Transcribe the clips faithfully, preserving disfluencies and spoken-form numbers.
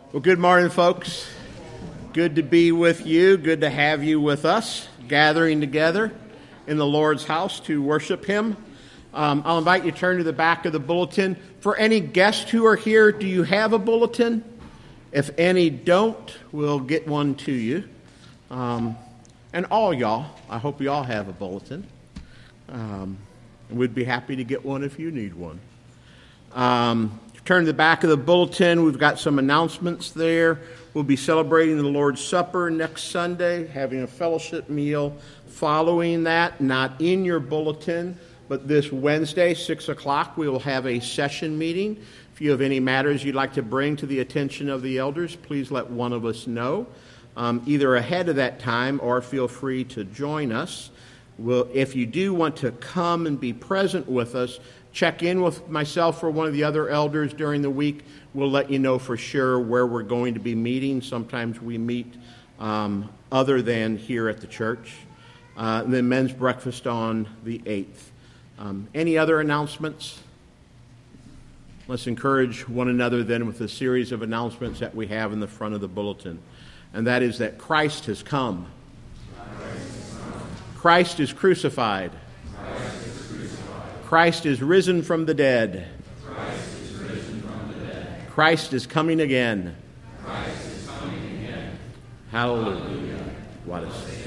Well, good morning, folks. Good to be with you. Good to have you with us, gathering together in the Lord's house to worship Him. Um, I'll invite you to turn to the back of the bulletin. For any guests who are here, do you have a bulletin? If any don't, we'll get one to you. Um, and all y'all, I hope you all have a bulletin. Um, and we'd be happy to get one if you need one. Um, turn to the back of the bulletin. We've got some announcements there. We'll be celebrating the Lord's Supper next Sunday, having a fellowship meal following that, not in your bulletin, but this Wednesday, six o'clock, we will have a session meeting. If you have any matters you'd like to bring to the attention of the elders, please let one of us know, um, either ahead of that time or feel free to join us. We'll, if you do want to come and be present with us, check in with myself or one of the other elders during the week. We'll let you know for sure where we're going to be meeting. Sometimes we meet um, other than here at the church. Uh, and then men's breakfast on the eighth. Um, any other announcements? Let's encourage one another then with a series of announcements that we have in the front of the bulletin. And that is that Christ has come. Christ is, come. Christ is crucified. Christ is crucified. Christ is risen from the dead. Christ is risen from the dead. Christ is coming again. Christ is coming again. Hallelujah. Hallelujah. What a Savior.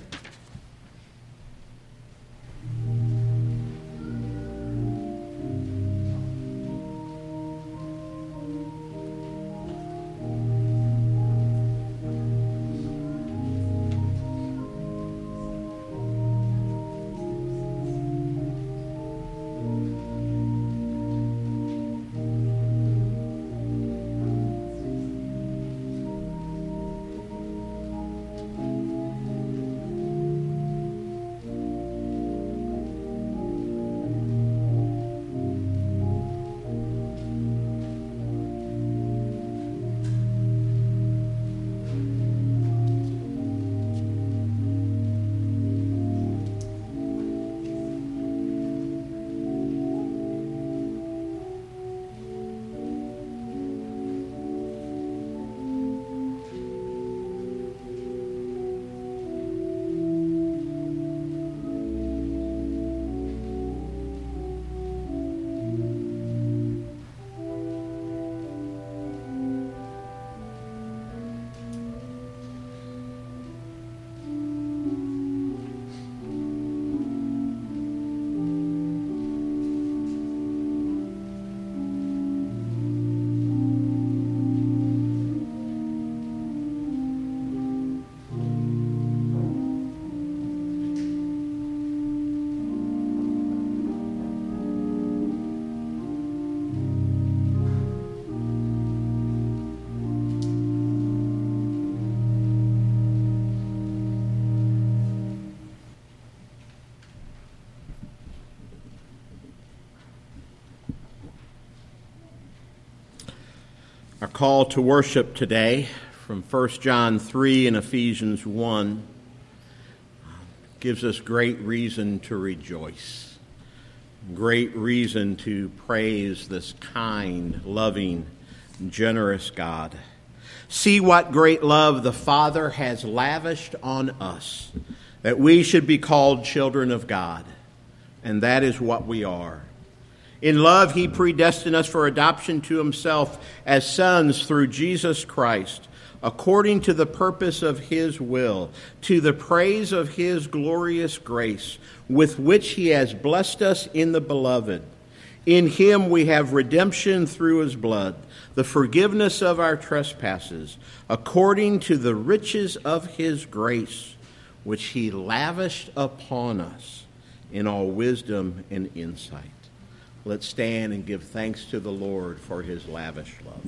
Our call to worship today from First John three and Ephesians one gives us great reason to rejoice, great reason to praise this kind, loving, generous God. See what great love the Father has lavished on us, that we should be called children of God, and that is what we are. In love, He predestined us for adoption to Himself as sons through Jesus Christ, according to the purpose of His will, to the praise of His glorious grace, with which He has blessed us in the Beloved. In Him we have redemption through His blood, the forgiveness of our trespasses, according to the riches of His grace, which He lavished upon us in all wisdom and insight. Let's stand and give thanks to the Lord for His lavish love.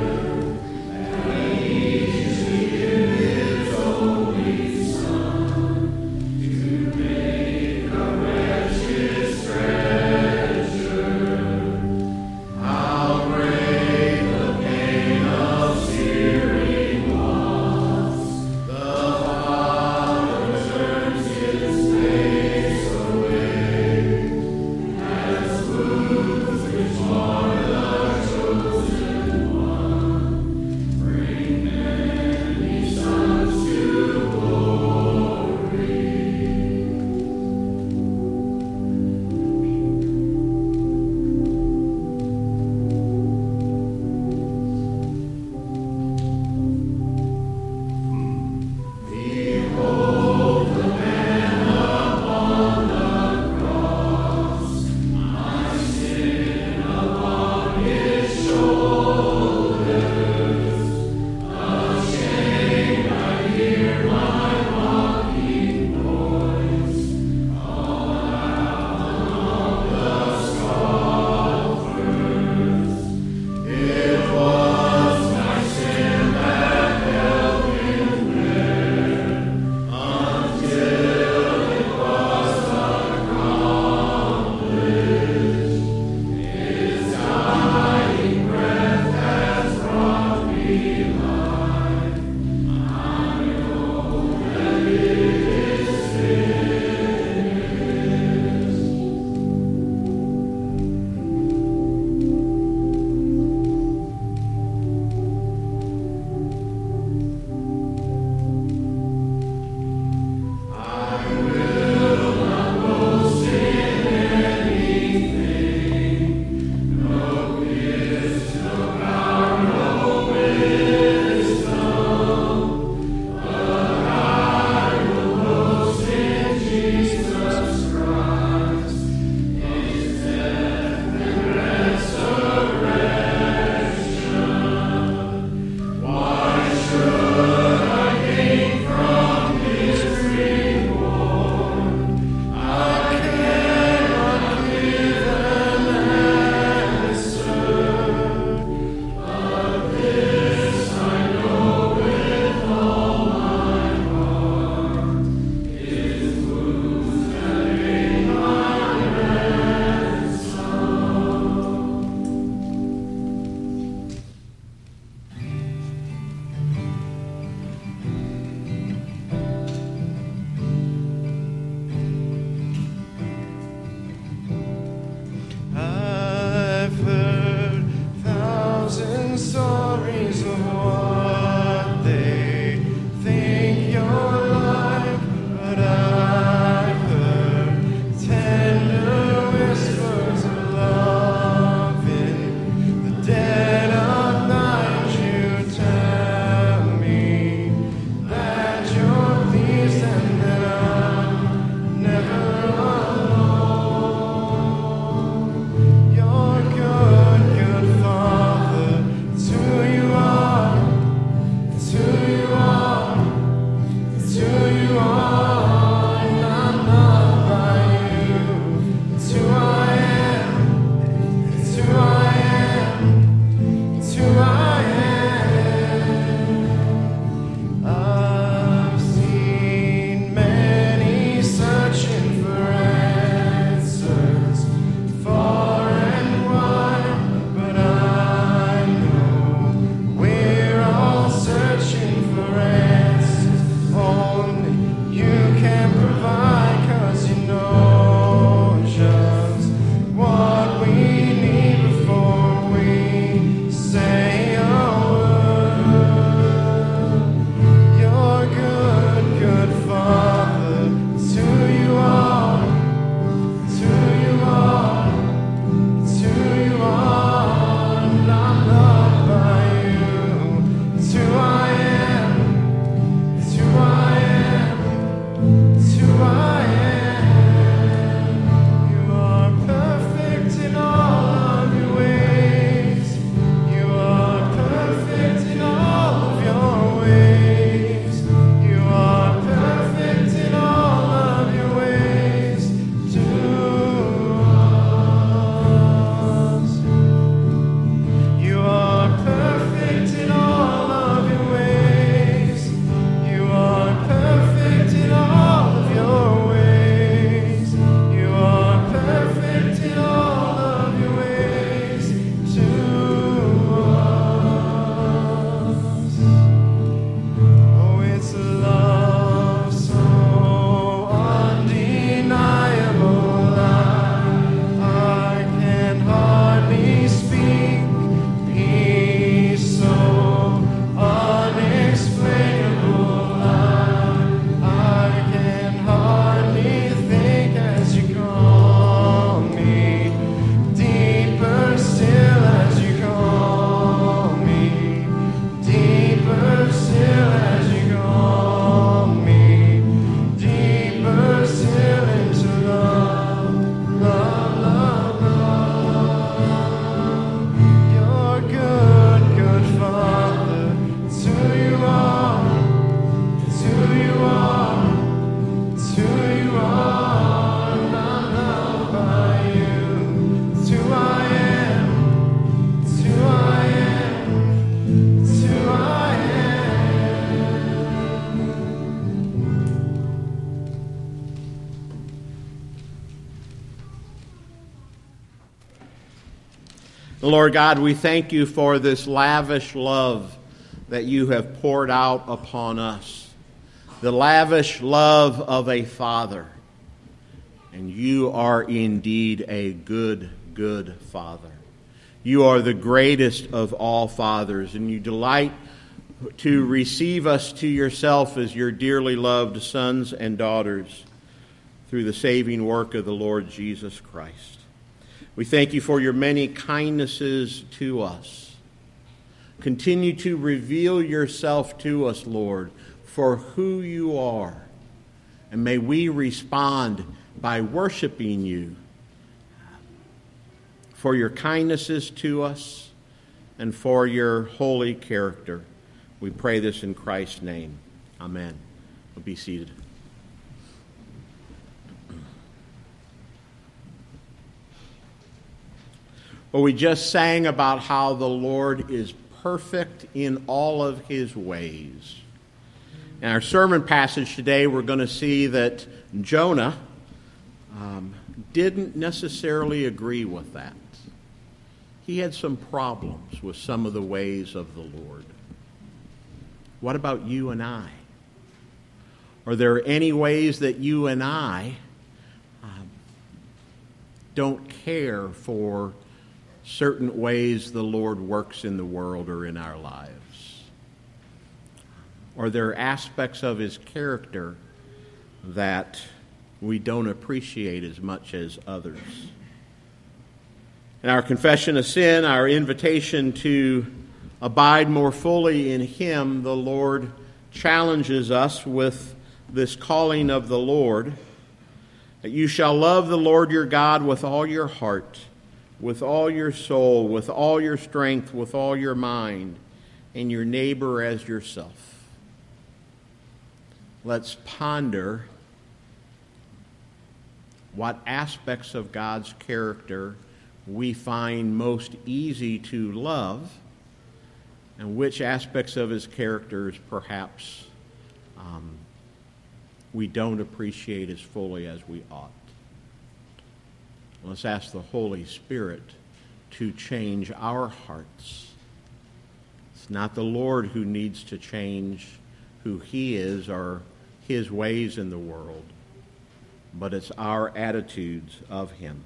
Son Lord God, we thank you for this lavish love that you have poured out upon us. The lavish love of a father. And you are indeed a good, good Father. You are the greatest of all fathers, and you delight to receive us to yourself as your dearly loved sons and daughters through the saving work of the Lord Jesus Christ. We thank you for your many kindnesses to us. Continue to reveal yourself to us, Lord, for who you are. And may we respond by worshiping you for your kindnesses to us and for your holy character. We pray this in Christ's name. Amen. We'll be seated. Well, we just sang about how the Lord is perfect in all of his ways. In our sermon passage today, we're going to see that Jonah um, didn't necessarily agree with that. He had some problems with some of the ways of the Lord. What about you and I? Are there any ways that you and I um, don't care for certain ways the Lord works in the world or in our lives? Are there aspects of his character that we don't appreciate as much as others? In our confession of sin, our invitation to abide more fully in him, the Lord challenges us with this calling of the Lord, that you shall love the Lord your God with all your heart, with all your soul, with all your strength, with all your mind, and your neighbor as yourself. Let's ponder what aspects of God's character we find most easy to love, and which aspects of his characters perhaps um, we don't appreciate as fully as we ought. Let's ask the Holy Spirit to change our hearts. It's not the Lord who needs to change who he is or his ways in the world, but it's our attitudes of him.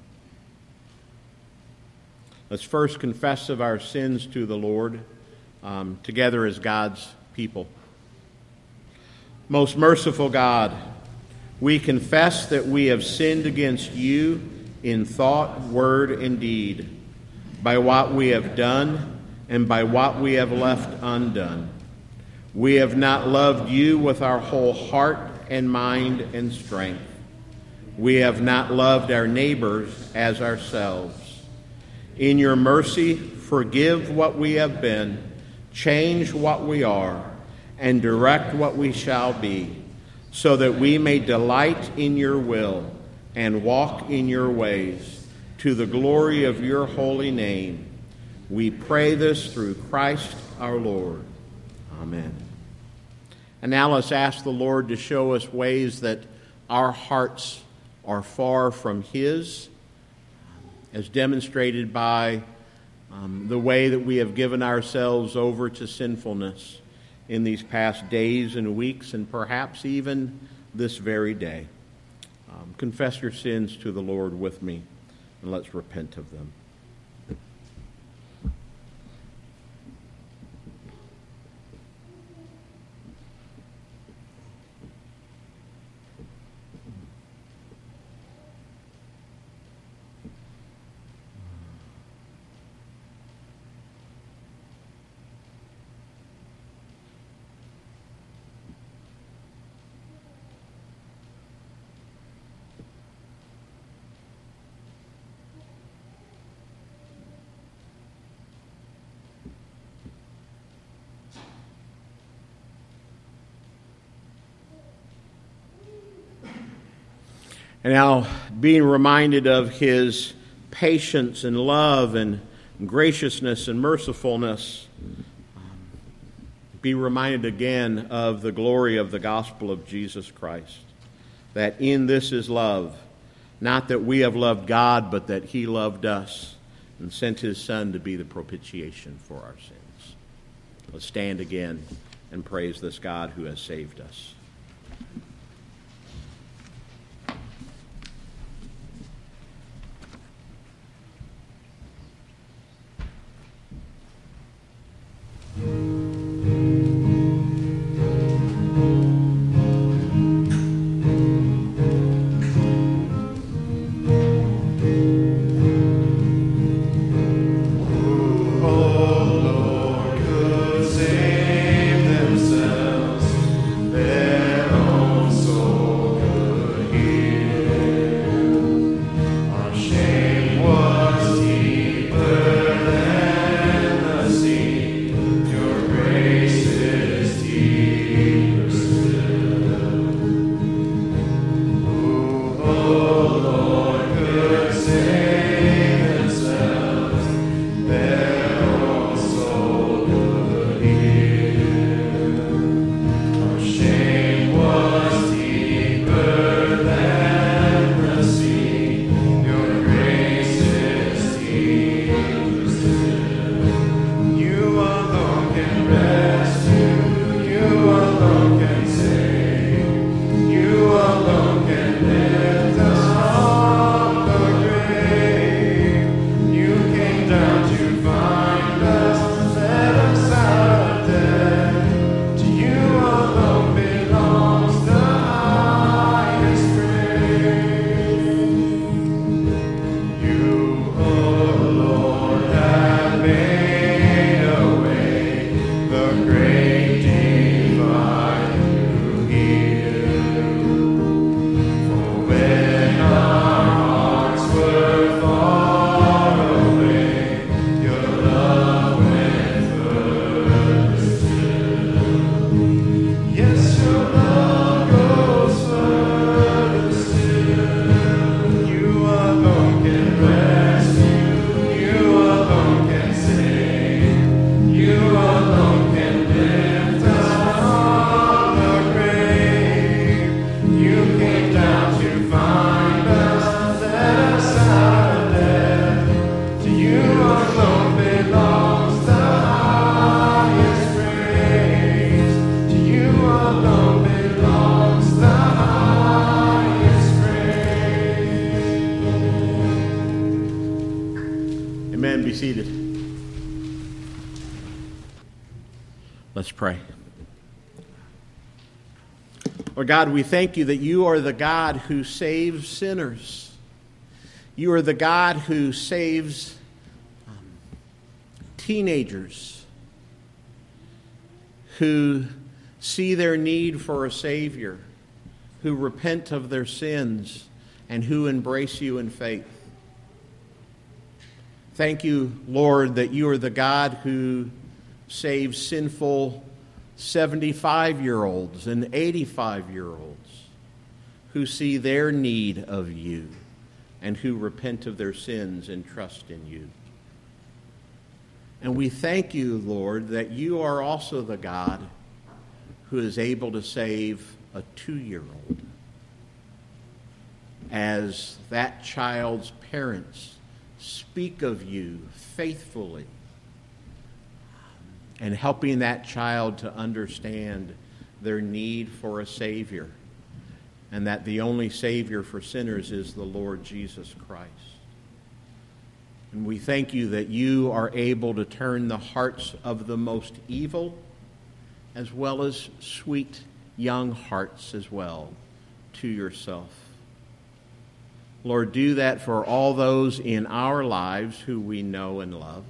Let's first confess of our sins to the Lord um, together as God's people. Most merciful God, we confess that we have sinned against you in thought, word, and deed, by what we have done and by what we have left undone. We have not loved you with our whole heart and mind and strength. We have not loved our neighbors as ourselves. In your mercy, forgive what we have been, change what we are, and direct what we shall be, so that we may delight in your will and walk in your ways, to the glory of your holy name. We pray this through Christ our Lord. Amen. And now let's ask the Lord to show us ways that our hearts are far from his, as demonstrated by um, the way that we have given ourselves over to sinfulness in these past days and weeks, and perhaps even this very day. Um, confess your sins to the Lord with me, and let's repent of them. And now, being reminded of his patience and love and graciousness and mercifulness, be reminded again of the glory of the gospel of Jesus Christ, that in this is love, not that we have loved God, but that he loved us and sent his Son to be the propitiation for our sins. Let's stand again and praise this God who has saved us. Let's pray. Lord God, we thank you that you are the God who saves sinners. You are the God who saves um, teenagers who see their need for a Savior, who repent of their sins, and who embrace you in faith. Thank you, Lord, that you are the God who saves sinful seventy-five-year-olds and eighty-five-year-olds who see their need of you and who repent of their sins and trust in you. And we thank you, Lord, that you are also the God who is able to save a two-year-old as that child's parents speak of you faithfully and helping that child to understand their need for a Savior and that the only Savior for sinners is the Lord Jesus Christ. And we thank you that you are able to turn the hearts of the most evil as well as sweet young hearts as well to yourself. Lord, do that for all those in our lives who we know and love.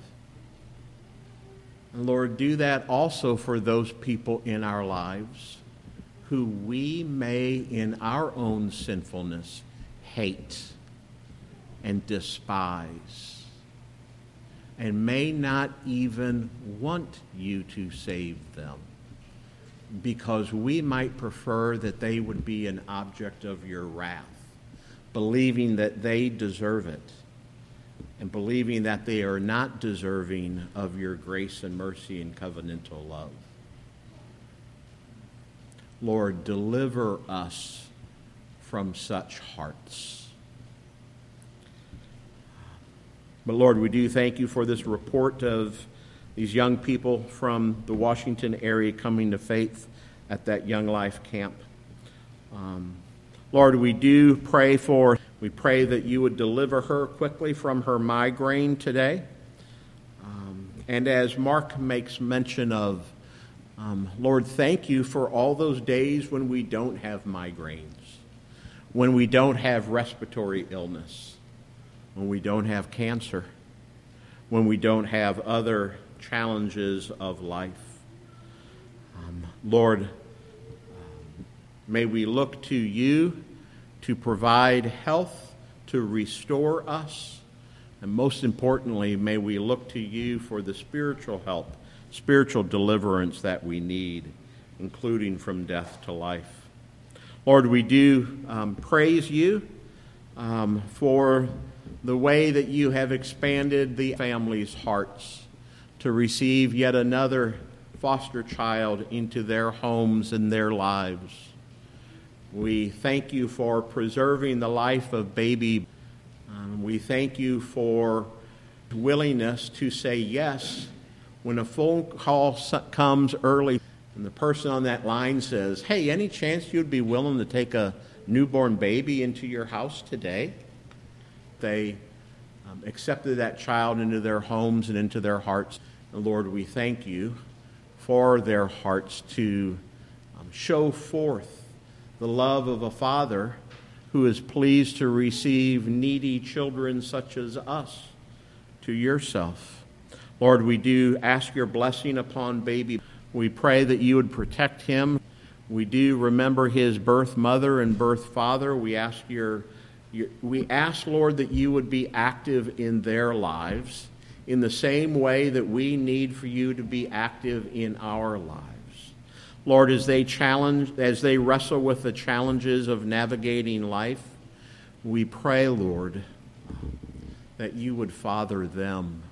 And Lord, do that also for those people in our lives who we may, in our own sinfulness, hate and despise, and may not even want you to save them, because we might prefer that they would be an object of your wrath, believing that they deserve it, and believing that they are not deserving of your grace and mercy and covenantal love. Lord, deliver us from such hearts. But Lord, we do thank you for this report of these young people from the Washington area coming to faith at that Young Life camp. Um, Lord, we do pray for, we pray that you would deliver her quickly from her migraine today. Um, and as Mark makes mention of, um, Lord, thank you for all those days when we don't have migraines, when we don't have respiratory illness, when we don't have cancer, when we don't have other challenges of life. Um, Lord, um, may we look to you to provide health, to restore us, and most importantly, may we look to you for the spiritual help, spiritual deliverance that we need, including from death to life. Lord, we do um, praise you um, for the way that you have expanded the families' hearts to receive yet another foster child into their homes and their lives. We thank you for preserving the life of baby. Um, we thank you for willingness to say yes when a phone call comes early and the person on that line says, hey, any chance you'd be willing to take a newborn baby into your house today? They um, accepted that child into their homes and into their hearts. And Lord, we thank you for their hearts to um, show forth the love of a father who is pleased to receive needy children such as us to yourself. Lord, we do ask your blessing upon baby. We pray that you would protect him. We do remember his birth mother and birth father. We ask your We ask, Lord, that you would be active in their lives in the same way that we need for you to be active in our lives. Lord, as they challenge, as they wrestle with the challenges of navigating life, we pray, Lord, that you would father them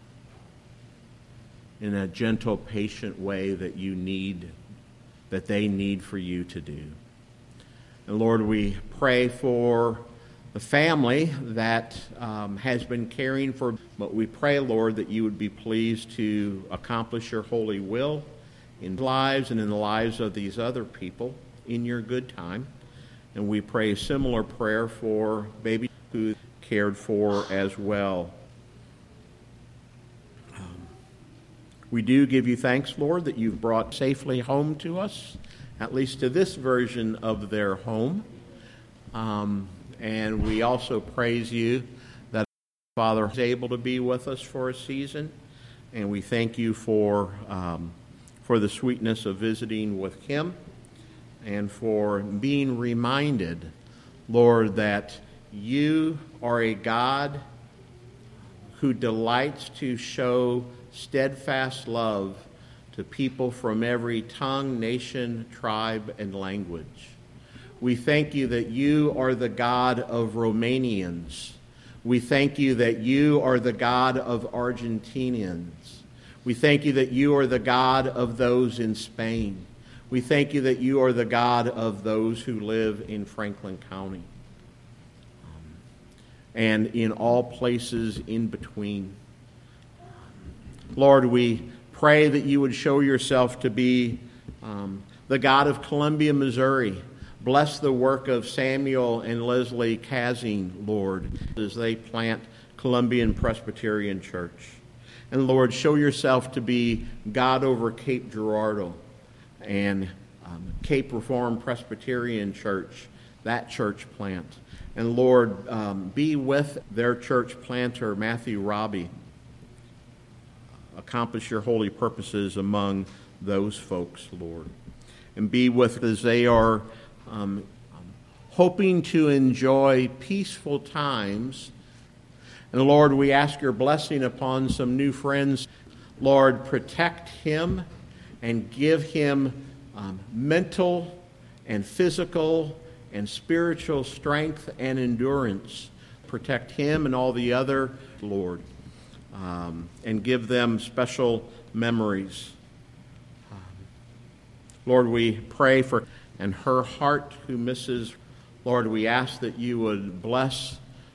in a gentle, patient way that you need, that they need for you to do. And Lord, we pray for the family that um, has been caring for, but we pray, Lord, that you would be pleased to accomplish your holy will in lives and in the lives of these other people in your good time. And we pray a similar prayer for baby who cared for as well. Um, we do give you thanks, Lord, that you've brought safely home to us, at least to this version of their home. Um, And we also praise you that Father is able to be with us for a season. And we thank you for um, for the sweetness of visiting with him and for being reminded, Lord, that you are a God who delights to show steadfast love to people from every tongue, nation, tribe, and language. We thank you that you are the God of Romanians. We thank you that you are the God of Argentinians. We thank you that you are the God of those in Spain. We thank you that you are the God of those who live in Franklin County um, and in all places in between. Lord, we pray that you would show yourself to be um, the God of Columbia, Missouri. Bless the work of Samuel and Leslie Kazing, Lord, as they plant Columbian Presbyterian Church. And Lord, show yourself to be God over Cape Girardeau and um, Cape Reformed Presbyterian Church, that church plant. And Lord, um, be with their church planter, Matthew Robbie. Accomplish your holy purposes among those folks, Lord. And be with as they are Um, um, hoping to enjoy peaceful times. And Lord, we ask your blessing upon some new friends. Lord, protect him and give him um, mental and physical and spiritual strength and endurance. Protect him and all the other, Lord, um, and give them special memories. Um, Lord, we pray for and her heart who misses. Lord, we ask that you would bless.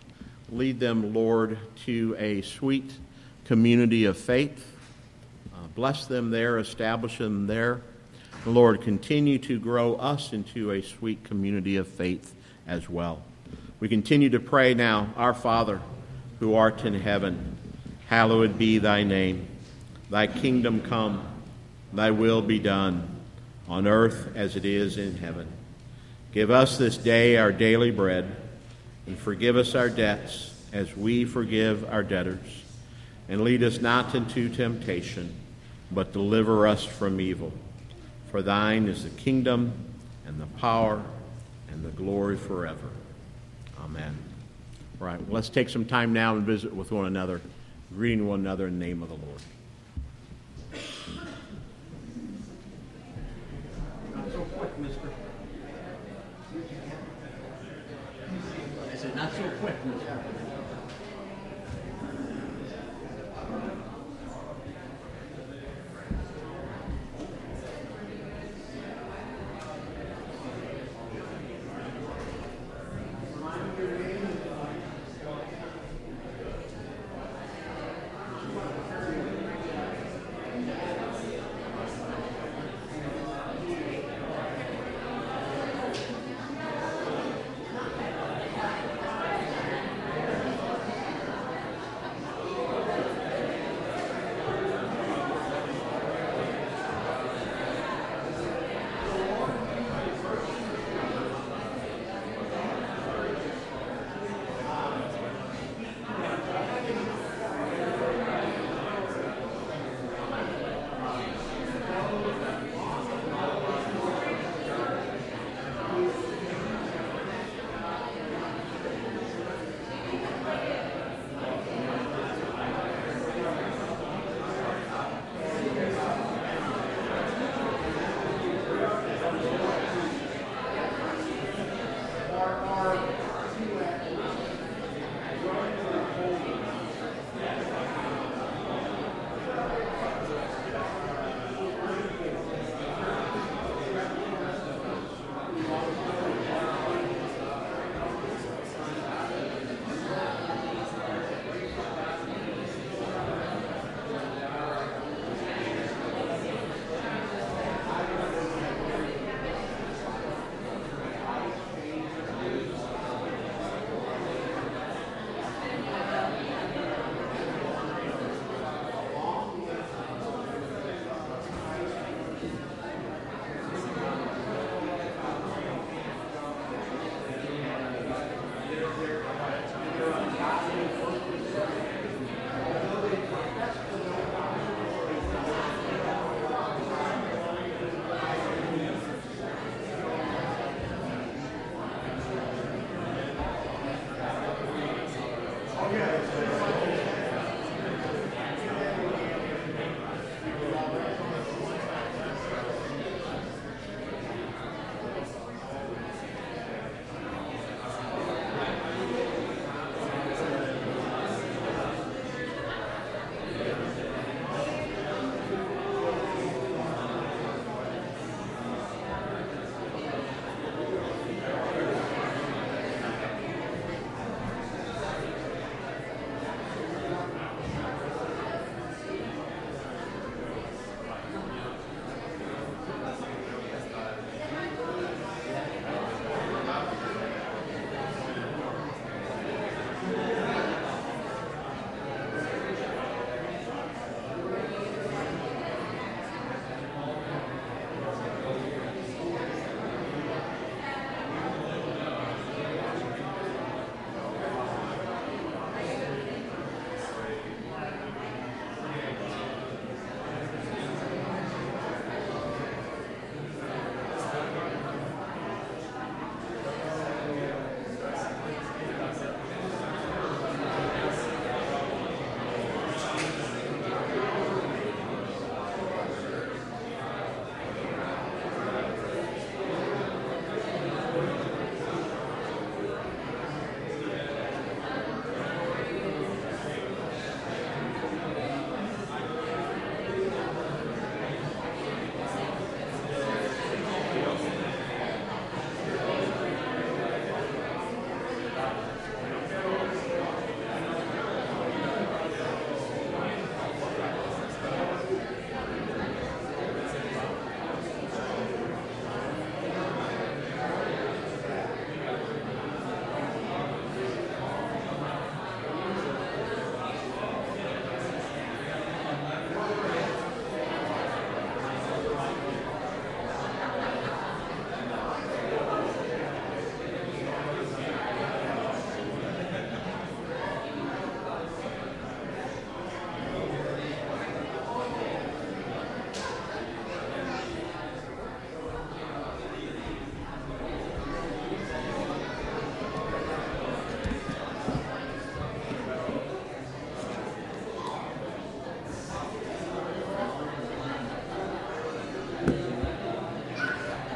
Lead them, Lord, to a sweet community of faith. Uh, bless them there, establish them there. Lord, continue to grow us into a sweet community of faith as well. We continue to pray now, Our Father, who art in heaven, hallowed be thy name. Thy kingdom come, thy will be done, on earth as it is in heaven. Give us this day our daily bread, and forgive us our debts as we forgive our debtors. And lead us not into temptation, but deliver us from evil. For thine is the kingdom, and the power, and the glory forever. Amen. All right, well, let's take some time now and visit with one another, greeting one another in the name of the Lord. Not so quick, mister. I said, not so quick, mister.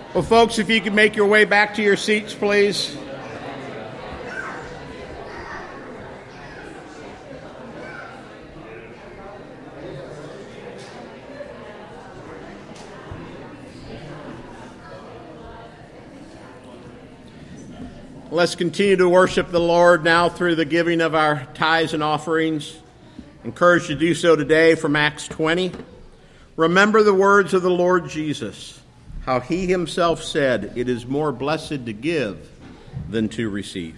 Well, folks, if you could make your way back to your seats, please. Let's continue to worship the Lord now through the giving of our tithes and offerings. Encouraged to do so today from Acts twenty. Remember the words of the Lord Jesus, how he himself said, "It is more blessed to give than to receive."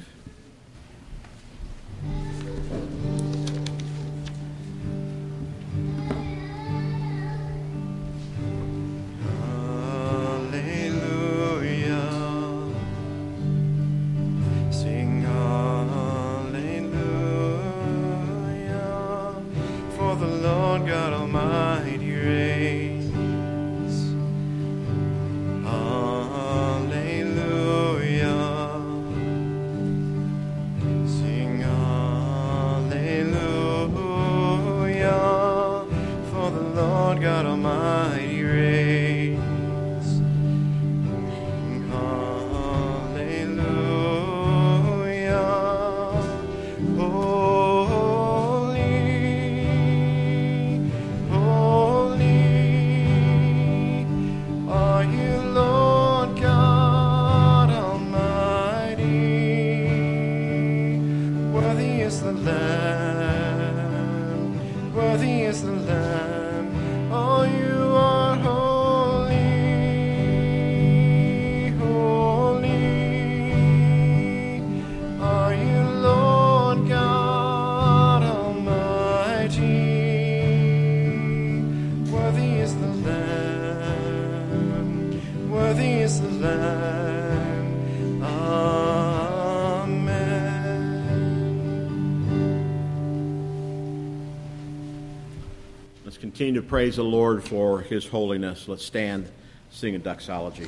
Continue to praise the Lord for his holiness. Let's stand, sing a doxology.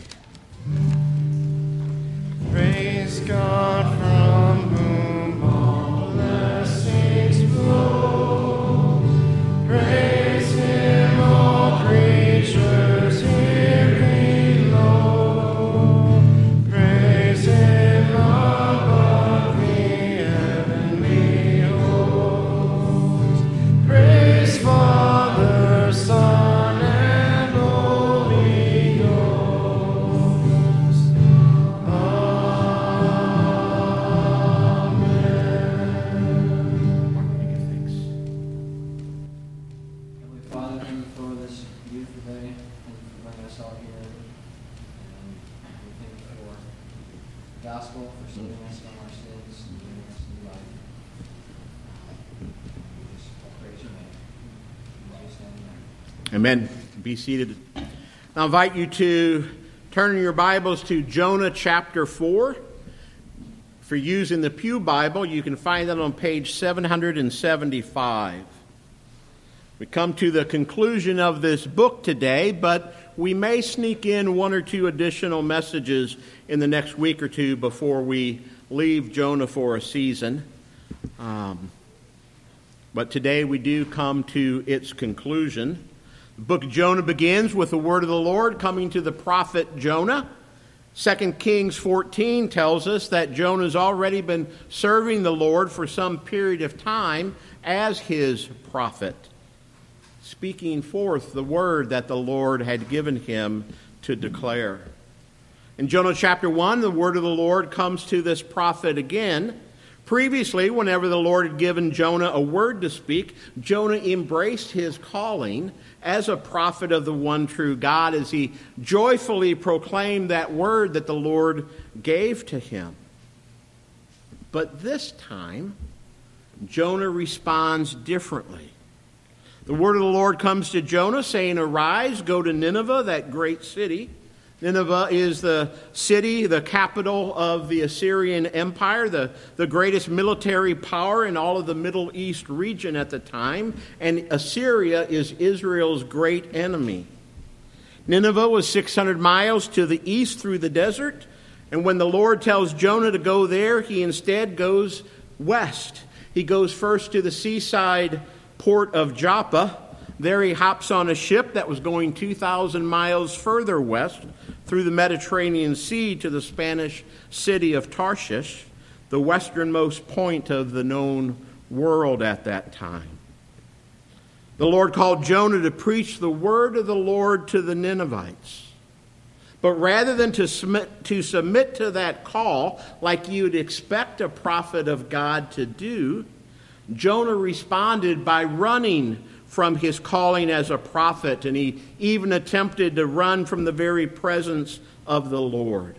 Praise God from whom all blessings flow. Praise him, all creatures here below. Praise him above the heavenly host. Praise Father, Son, and Holy Ghost. Amen. Heavenly Father, thank you for this beautiful day. Thank you for bringing us all here. And we thank you for the gospel, for saving us from our sins and giving us new life. We just praise your name. In Jesus' name, amen. Amen. Be seated. Now I invite you to turn your Bibles to Jonah chapter four. If you're using the Pew Bible, you can find that on page seven seventy-five. We come to the conclusion of this book today, but we may sneak in one or two additional messages in the next week or two before we leave Jonah for a season. Um, but today we do come to its conclusion. The book of Jonah begins with the word of the Lord coming to the prophet Jonah. Second Kings fourteen tells us that Jonah's already been serving the Lord for some period of time as his prophet, speaking forth the word that the Lord had given him to declare. In Jonah chapter one, the word of the Lord comes to this prophet again. Previously, whenever the Lord had given Jonah a word to speak, Jonah embraced his calling as a prophet of the one true God as he joyfully proclaimed that word that the Lord gave to him. But this time, Jonah responds differently. The word of the Lord comes to Jonah saying, "Arise, go to Nineveh, that great city." Nineveh is the city, the capital of the Assyrian Empire, the, the greatest military power in all of the Middle East region at the time, and Assyria is Israel's great enemy. Nineveh was six hundred miles to the east through the desert, and when the Lord tells Jonah to go there, he instead goes west. He goes first to the seaside port of Joppa. There he hops on a ship that was going two thousand miles further west through the Mediterranean Sea to the Spanish city of Tarshish, the westernmost point of the known world at that time. The Lord called Jonah to preach the word of the Lord to the Ninevites. But rather than to submit, to submit to that call like you'd expect a prophet of God to do, Jonah responded by running from his calling as a prophet, and he even attempted to run from the very presence of the Lord.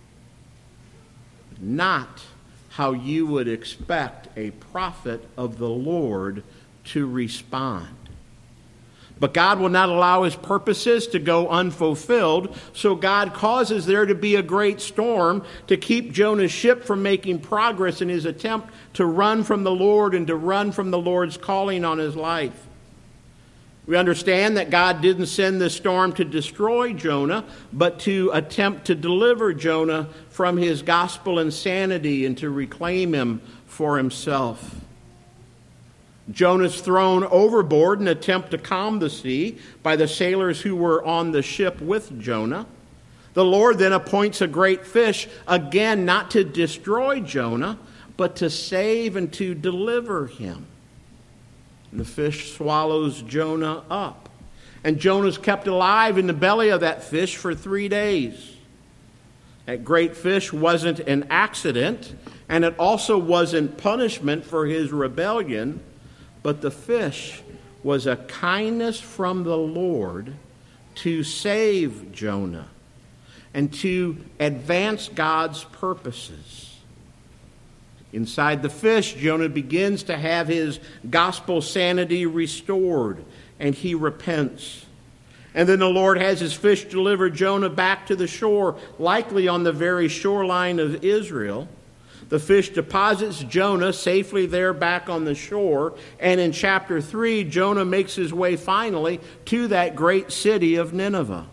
Not how you would expect a prophet of the Lord to respond. But God will not allow his purposes to go unfulfilled, so God causes there to be a great storm to keep Jonah's ship from making progress in his attempt to run from the Lord and to run from the Lord's calling on his life. We understand that God didn't send this storm to destroy Jonah, but to attempt to deliver Jonah from his gospel insanity and to reclaim him for himself. Jonah's thrown overboard in an attempt to calm the sea by the sailors who were on the ship with Jonah. The Lord then appoints a great fish, again not to destroy Jonah, but to save and to deliver him. And the fish swallows Jonah up. And Jonah's kept alive in the belly of that fish for three days. That great fish wasn't an accident, and it also wasn't punishment for his rebellion, but the fish was a kindness from the Lord to save Jonah and to advance God's purposes. Inside the fish, Jonah begins to have his gospel sanity restored, and he repents. And then the Lord has his fish deliver Jonah back to the shore, likely on the very shoreline of Israel. The fish deposits Jonah safely there back on the shore, and in chapter three, Jonah makes his way finally to that great city of Nineveh.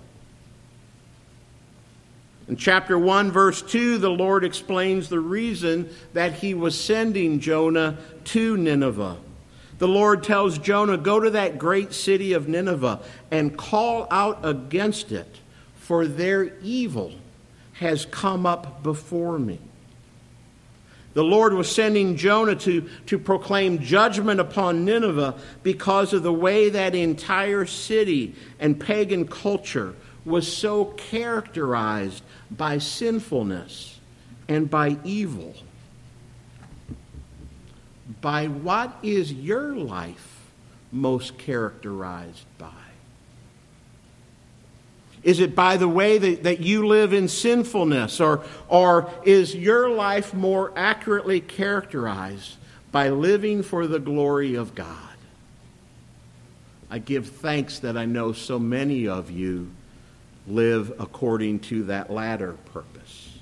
In chapter one, verse two, the Lord explains the reason that he was sending Jonah to Nineveh. The Lord tells Jonah, go to that great city of Nineveh and call out against it, for their evil has come up before me. The Lord was sending Jonah to, to proclaim judgment upon Nineveh because of the way that entire city and pagan culture was so characterized by sinfulness and by evil. By what is your life most characterized by? Is it by the way that, that you live in sinfulness? Or, or is your life more accurately characterized by living for the glory of God? I give thanks that I know so many of you live according to that latter purpose.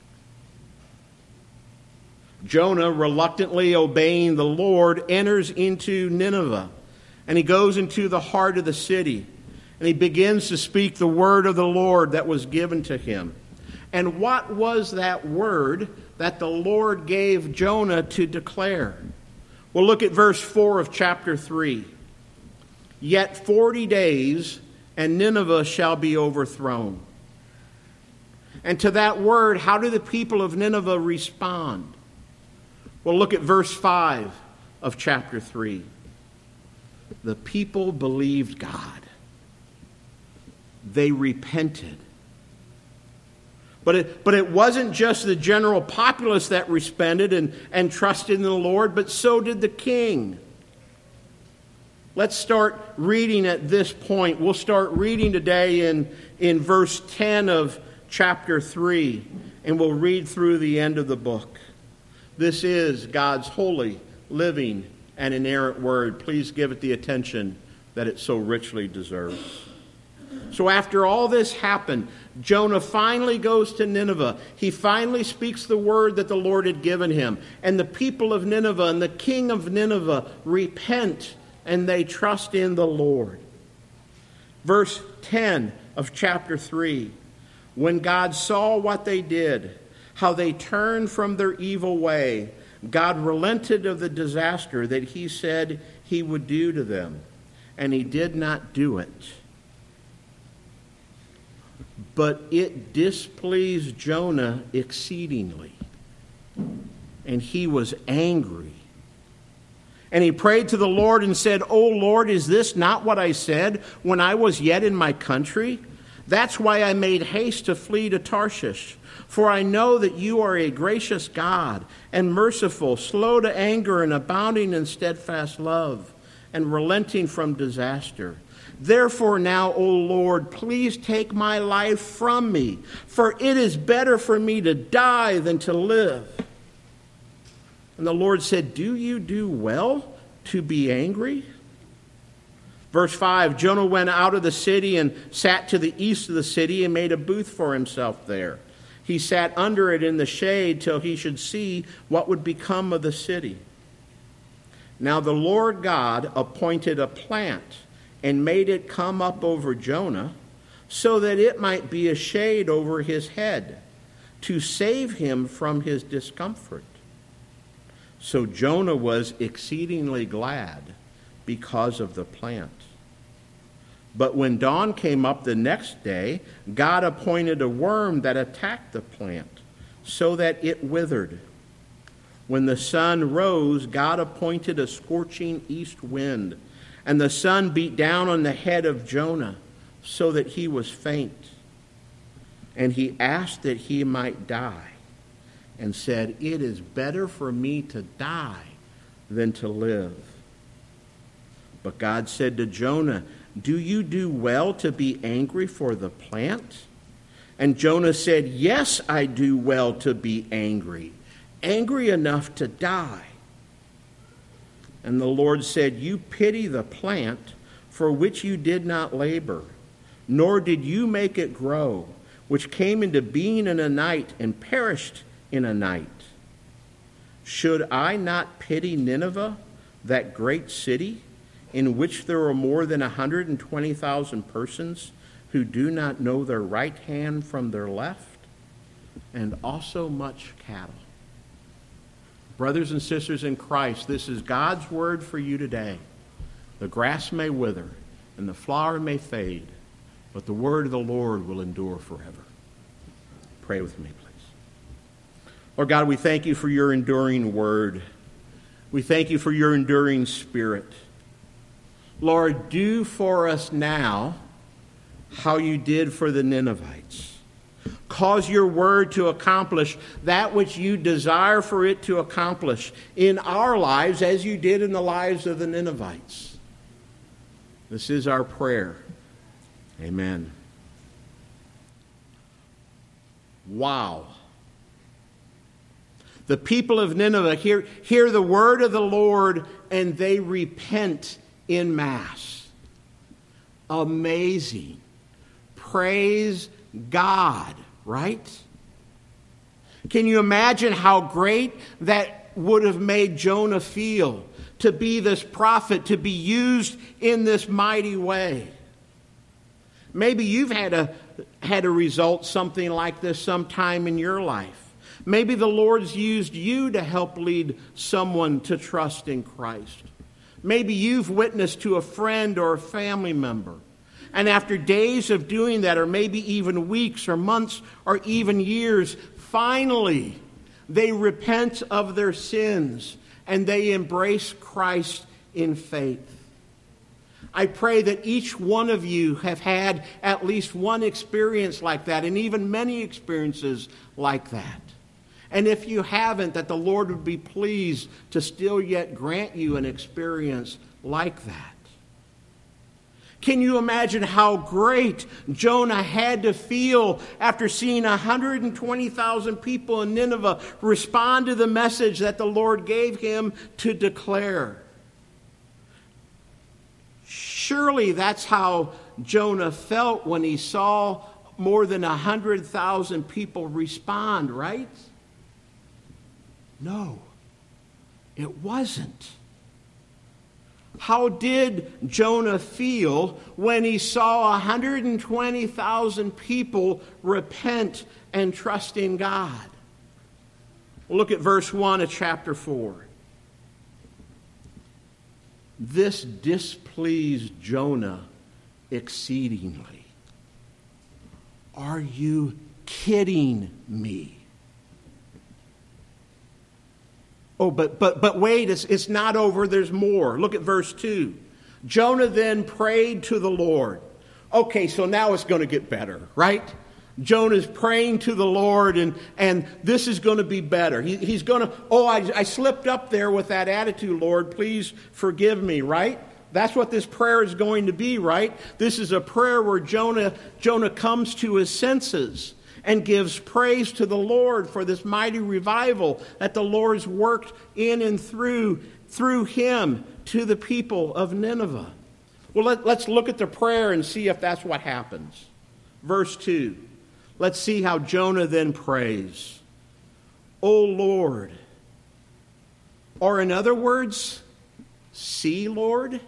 Jonah, reluctantly obeying the Lord, enters into Nineveh, and he goes into the heart of the city. And he begins to speak the word of the Lord that was given to him. And what was that word that the Lord gave Jonah to declare? Well, look at verse four of chapter three. Yet forty days, and Nineveh shall be overthrown. And to that word, how do the people of Nineveh respond? Well, look at verse five of chapter three. The people believed God. They repented. But it, but it wasn't just the general populace that repented and, and trusted in the Lord, but so did the king. Let's start reading at this point. We'll start reading today in, in verse ten of chapter three, and we'll read through the end of the book. This is God's holy, living, and inerrant word. Please give it the attention that it so richly deserves. So after all this happened, Jonah finally goes to Nineveh. He finally speaks the word that the Lord had given him. And the people of Nineveh and the king of Nineveh repent, and they trust in the Lord. Verse ten of chapter three. When God saw what they did, how they turned from their evil way, God relented of the disaster that he said he would do to them, and he did not do it. But it displeased Jonah exceedingly, and he was angry. And he prayed to the Lord and said, O Lord, is this not what I said when I was yet in my country? That's why I made haste to flee to Tarshish. For I know that you are a gracious God and merciful, slow to anger and abounding in steadfast love, and relenting from disaster. Therefore now, O Lord, please take my life from me, for it is better for me to die than to live. And the Lord said, do you do well to be angry? Verse five, Jonah went out of the city and sat to the east of the city and made a booth for himself there. He sat under it in the shade till he should see what would become of the city. Now the Lord God appointed a plant and made it come up over Jonah so that it might be a shade over his head to save him from his discomfort. So Jonah was exceedingly glad because of the plant. But when dawn came up the next day, God appointed a worm that attacked the plant, so that it withered. When the sun rose, God appointed a scorching east wind, and the sun beat down on the head of Jonah, so that he was faint. And he asked that he might die, and said, it is better for me to die than to live. But God said to Jonah, do you do well to be angry for the plant? And Jonah said, yes, I do well to be angry, angry enough to die. And the Lord said, you pity the plant for which you did not labor, nor did you make it grow, which came into being in a night and perished in a night. Should I not pity Nineveh, that great city, in which there are more than one hundred twenty thousand persons who do not know their right hand from their left, and also much cattle? Brothers and sisters in Christ, this is God's word for you today. The grass may wither and the flower may fade, but the word of the Lord will endure forever. Pray with me, please. Lord God, we thank you for your enduring word. We thank you for your enduring spirit. Lord, do for us now how you did for the Ninevites. Cause your word to accomplish that which you desire for it to accomplish in our lives as you did in the lives of the Ninevites. This is our prayer. Amen. Wow. The people of Nineveh hear, hear the word of the Lord and they repent in mass. Amazing. Praise God, right? Can you imagine how great that would have made Jonah feel to be this prophet, to be used in this mighty way? Maybe you've had a had a result something like this sometime in your life. Maybe the Lord's used you to help lead someone to trust in Christ. Maybe you've witnessed to a friend or a family member. And after days of doing that, or maybe even weeks or months or even years, finally they repent of their sins and they embrace Christ in faith. I pray that each one of you have had at least one experience like that, and even many experiences like that. And if you haven't, that the Lord would be pleased to still yet grant you an experience like that. Can you imagine how great Jonah had to feel after seeing one hundred twenty thousand people in Nineveh respond to the message that the Lord gave him to declare? Surely that's how Jonah felt when he saw more than one hundred thousand people respond, right? No, it wasn't. How did Jonah feel when he saw one hundred twenty thousand people repent and trust in God? Look at verse one of chapter four. This displeased Jonah exceedingly. Are you kidding me? Oh, but but but wait, it's, it's not over. There's more. Look at verse two. Jonah then prayed to the Lord. Okay, so now it's going to get better, right? Jonah's praying to the Lord, and, and this is going to be better. He, he's going to, oh, I, I slipped up there with that attitude, Lord. Please forgive me, right? That's what this prayer is going to be, right? This is a prayer where Jonah, Jonah comes to his senses and gives praise to the Lord for this mighty revival that the Lord's worked in and through, through him to the people of Nineveh. Well, let, let's look at the prayer and see if that's what happens. Verse two. Let's see how Jonah then prays. O Lord. Or in other words, see, Lord.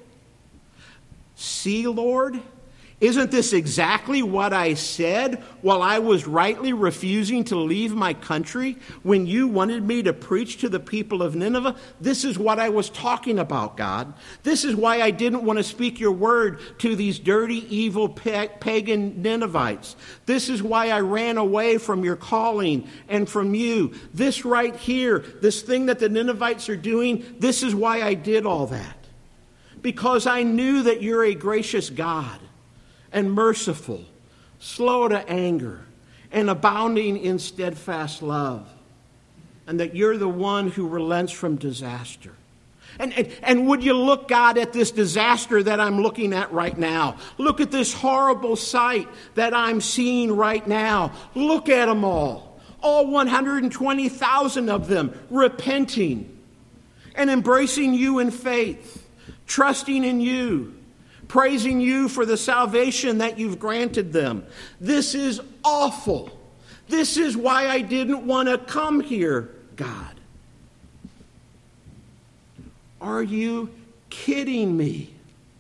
See, Lord. Isn't this exactly what I said while I was rightly refusing to leave my country when you wanted me to preach to the people of Nineveh? This is what I was talking about, God. This is why I didn't want to speak your word to these dirty, evil, pagan Ninevites. This is why I ran away from your calling and from you. This right here, this thing that the Ninevites are doing, this is why I did all that. Because I knew that you're a gracious God, and merciful, slow to anger, and abounding in steadfast love, and that you're the one who relents from disaster. And, and, and would you look, God, at this disaster that I'm looking at right now? Look at this horrible sight that I'm seeing right now. Look at them all. All one hundred twenty thousand of them repenting and embracing you in faith, trusting in you, praising you for the salvation that you've granted them. This is awful. This is why I didn't want to come here, God. Are you kidding me?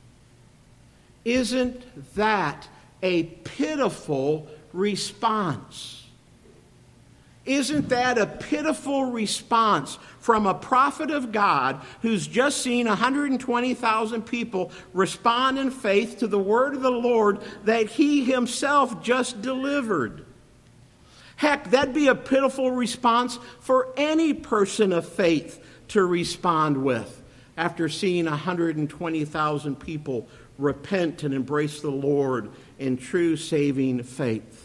Isn't that a pitiful response? Isn't that a pitiful response from a prophet of God who's just seen one hundred twenty thousand people respond in faith to the word of the Lord that he himself just delivered? Heck, that'd be a pitiful response for any person of faith to respond with after seeing one hundred twenty thousand people repent and embrace the Lord in true saving faith.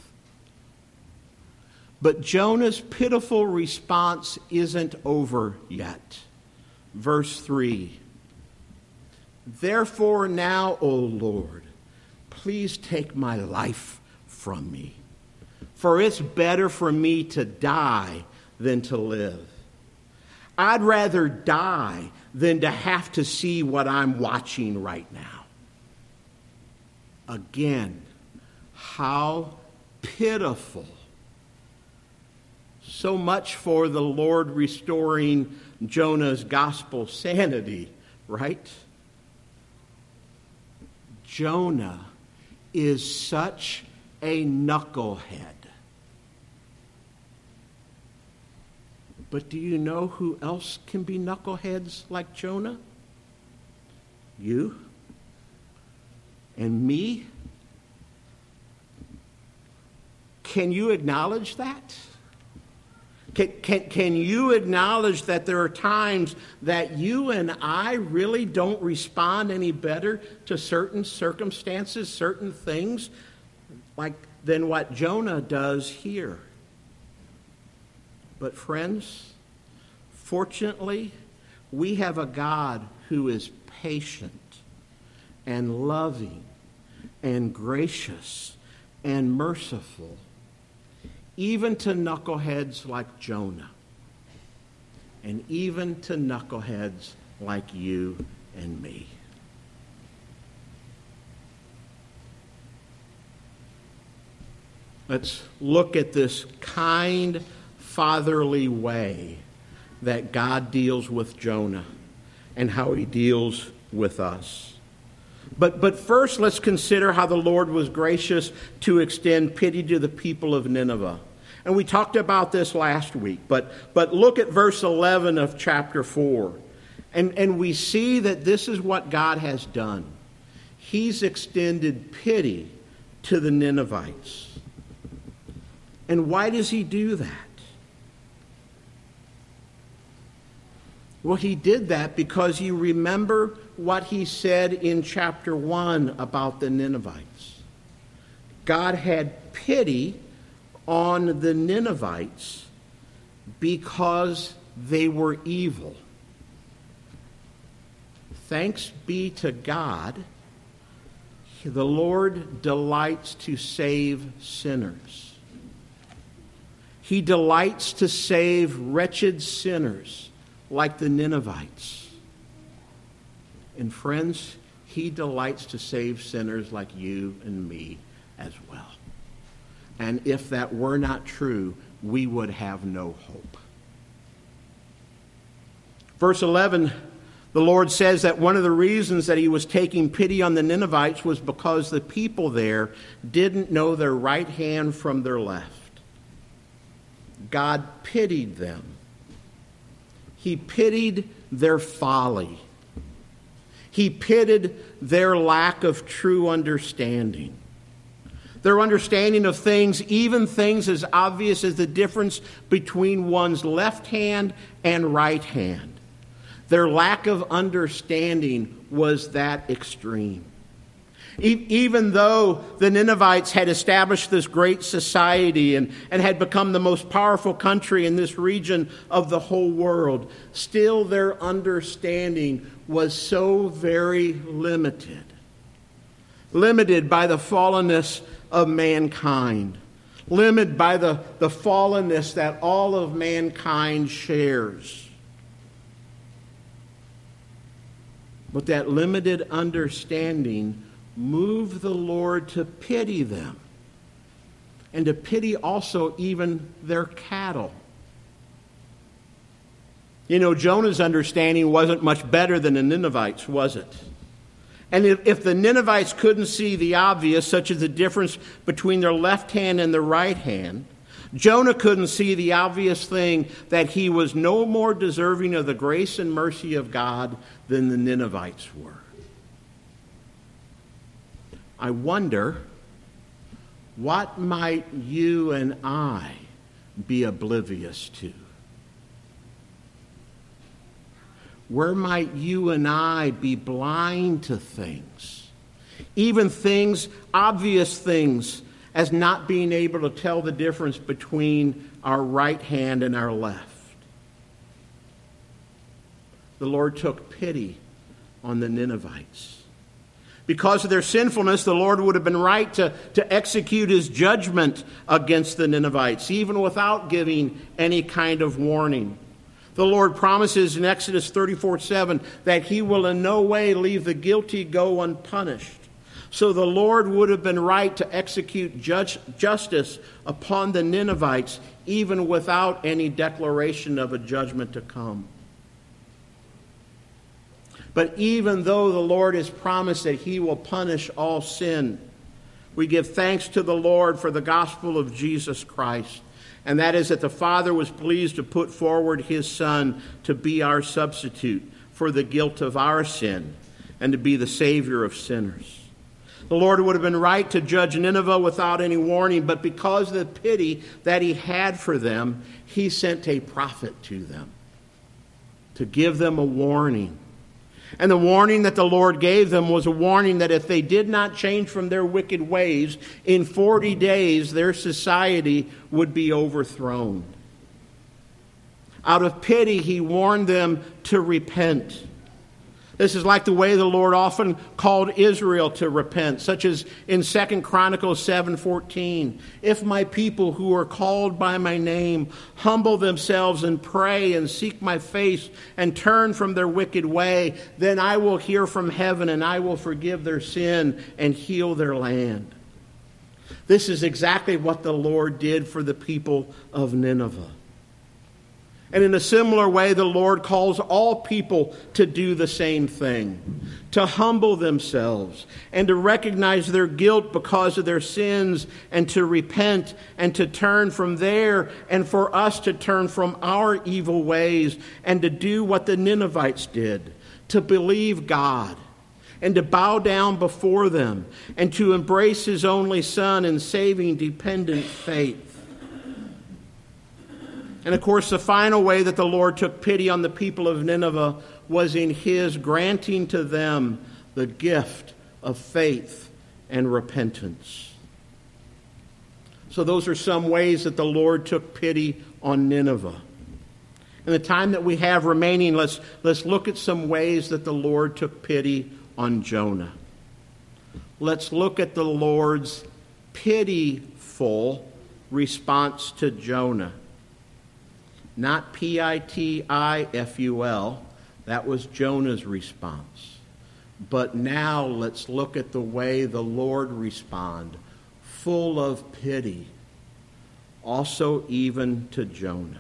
But Jonah's pitiful response isn't over yet. Verse three. Therefore now, O Lord, please take my life from me, for it's better for me to die than to live. I'd rather die than to have to see what I'm watching right now. Again, how pitiful. So much for the Lord restoring Jonah's gospel sanity, right? Jonah is such a knucklehead. But do you know who else can be knuckleheads like Jonah? You and me. Can you acknowledge that? Can, can, can you acknowledge that there are times that you and I really don't respond any better to certain circumstances, certain things, like than what Jonah does here? But friends, fortunately, we have a God who is patient and loving and gracious and merciful, even to knuckleheads like Jonah, and even to knuckleheads like you and me. Let's look at this kind, fatherly way that God deals with Jonah and how he deals with us. But, but first, let's consider how the Lord was gracious to extend pity to the people of Nineveh. And we talked about this last week, but, but look at verse eleven of chapter four. And, and we see that this is what God has done. He's extended pity to the Ninevites. And why does he do that? Well, he did that because you remember what he said in chapter one about the Ninevites. God had pity on the Ninevites because they were evil. Thanks be to God, the Lord delights to save sinners. He delights to save wretched sinners like the Ninevites. And friends, he delights to save sinners like you and me as well. And if that were not true, we would have no hope. Verse eleven, the Lord says that one of the reasons that he was taking pity on the Ninevites was because the people there didn't know their right hand from their left. God pitied them. He pitied their folly. He pitied their lack of true understanding. Their understanding of things, even things as obvious as the difference between one's left hand and right hand. Their lack of understanding was that extreme. Even though the Ninevites had established this great society and, and had become the most powerful country in this region of the whole world, still their understanding was so very limited. Limited by the fallenness of mankind. Limited by the, the fallenness that all of mankind shares. But that limited understanding moved the Lord to pity them and to pity also even their cattle. You know, Jonah's understanding wasn't much better than the Ninevites, was it? And if, if the Ninevites couldn't see the obvious, such as the difference between their left hand and their right hand, Jonah couldn't see the obvious thing that he was no more deserving of the grace and mercy of God than the Ninevites were. I wonder, what might you and I be oblivious to? Where might you and I be blind to things? Even things, obvious things, as not being able to tell the difference between our right hand and our left. The Lord took pity on the Ninevites. Because of their sinfulness, the Lord would have been right to, to execute his judgment against the Ninevites, even without giving any kind of warning. The Lord promises in Exodus thirty-four seven that he will in no way leave the guilty go unpunished. So the Lord would have been right to execute judge, justice upon the Ninevites, even without any declaration of a judgment to come. But even though the Lord has promised that he will punish all sin, we give thanks to the Lord for the gospel of Jesus Christ. And that is that the Father was pleased to put forward his Son to be our substitute for the guilt of our sin and to be the Savior of sinners. The Lord would have been right to judge Nineveh without any warning, but because of the pity that he had for them, he sent a prophet to them to give them a warning. And the warning that the Lord gave them was a warning that if they did not change from their wicked ways, in forty days their society would be overthrown. Out of pity, he warned them to repent. This is like the way the Lord often called Israel to repent, such as in Second Chronicles seven fourteen. If my people who are called by my name humble themselves and pray and seek my face and turn from their wicked way, then I will hear from heaven and I will forgive their sin and heal their land. This is exactly what the Lord did for the people of Nineveh. And in a similar way, the Lord calls all people to do the same thing, to humble themselves and to recognize their guilt because of their sins and to repent and to turn from there and for us to turn from our evil ways and to do what the Ninevites did, to believe God and to bow down before them and to embrace his only Son in saving dependent faith. And of course, the final way that the Lord took pity on the people of Nineveh was in his granting to them the gift of faith and repentance. So those are some ways that the Lord took pity on Nineveh. In the time that we have remaining, let's, let's look at some ways that the Lord took pity on Jonah. Let's look at the Lord's pitiful response to Jonah. Not P I T I F U L. That was Jonah's response. But now let's look at the way the Lord responded, full of pity, also even to Jonah.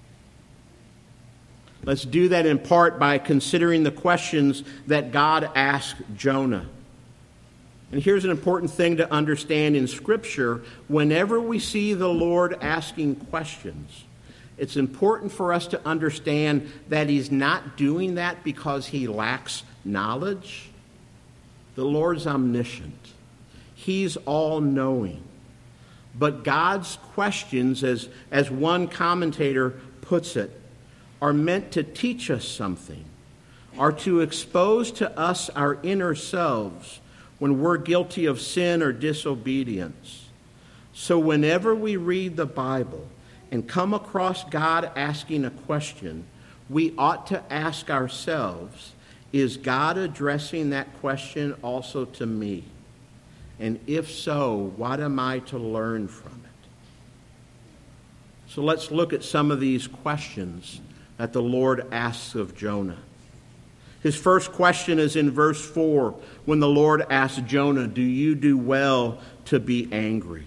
Let's do that in part by considering the questions that God asked Jonah. And here's an important thing to understand in Scripture. Whenever we see the Lord asking questions, it's important for us to understand that he's not doing that because he lacks knowledge. The Lord's omniscient. He's all-knowing. But God's questions, as, as one commentator puts it, are meant to teach us something, are to expose to us our inner selves when we're guilty of sin or disobedience. So whenever we read the Bible and come across God asking a question, we ought to ask ourselves, is God addressing that question also to me? And if so, what am I to learn from it? So let's look at some of these questions that the Lord asks of Jonah. His first question is in verse four, when the Lord asks Jonah, do you do well to be angry?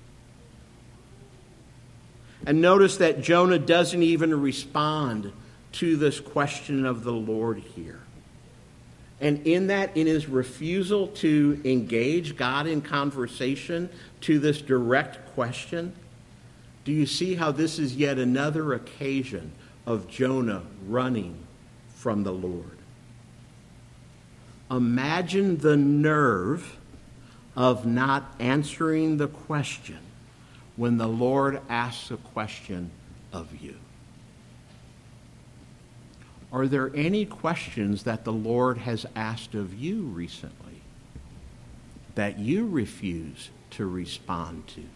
And notice that Jonah doesn't even respond to this question of the Lord here. And in that, in his refusal to engage God in conversation to this direct question, do you see how this is yet another occasion of Jonah running from the Lord? Imagine the nerve of not answering the question when the Lord asks a question of you. Are there any questions that the Lord has asked of you recently that you refuse to respond to?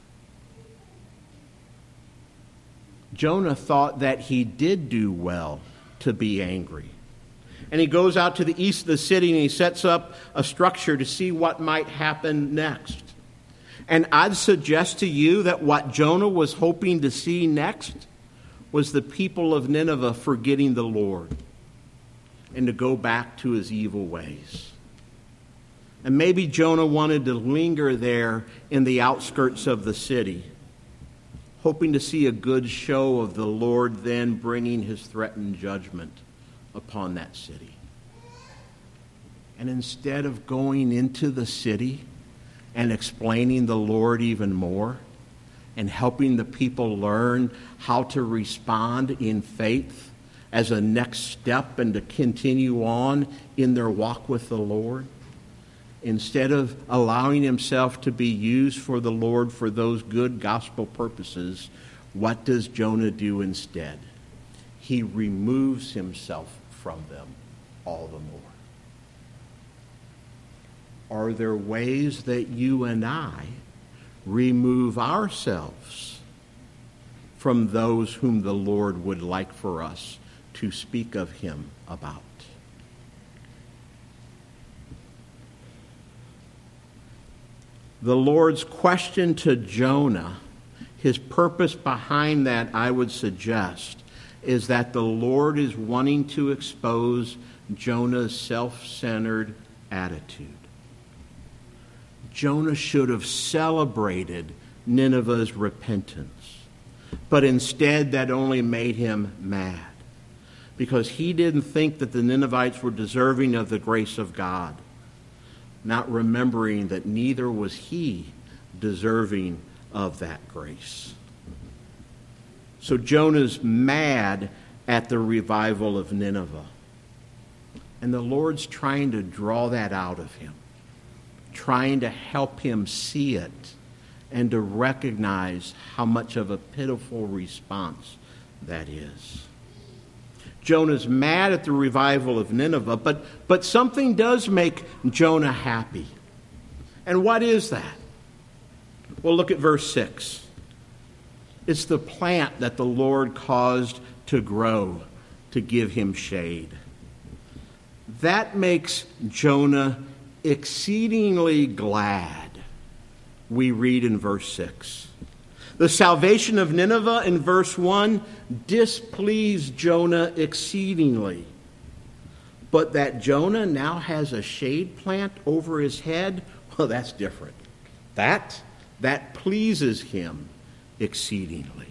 Jonah thought that he did do well to be angry. And he goes out to the east of the city and he sets up a structure to see what might happen next. And I'd suggest to you that what Jonah was hoping to see next was the people of Nineveh forgetting the Lord and to go back to his evil ways. And maybe Jonah wanted to linger there in the outskirts of the city, hoping to see a good show of the Lord then bringing his threatened judgment upon that city. And instead of going into the city and explaining the Lord even more and helping the people learn how to respond in faith as a next step and to continue on in their walk with the Lord, instead of allowing himself to be used for the Lord for those good gospel purposes, what does Jonah do instead? He removes himself from them all the more. Are there ways that you and I remove ourselves from those whom the Lord would like for us to speak of him about? The Lord's question to Jonah, his purpose behind that, I would suggest, is that the Lord is wanting to expose Jonah's self-centered attitude. Jonah should have celebrated Nineveh's repentance, but instead that only made him mad because he didn't think that the Ninevites were deserving of the grace of God, not remembering that neither was he deserving of that grace. So Jonah's mad at the revival of Nineveh. And the Lord's trying to draw that out of him, trying to help him see it and to recognize how much of a pitiful response that is. Jonah's mad at the revival of Nineveh, but, but something does make Jonah happy. And what is that? Well, look at verse six. It's the plant that the Lord caused to grow to give him shade. That makes Jonah exceedingly glad, we read in verse six. The salvation of Nineveh in verse one displeased Jonah exceedingly. But that Jonah now has a shade plant over his head, well, that's different. That, that pleases him exceedingly.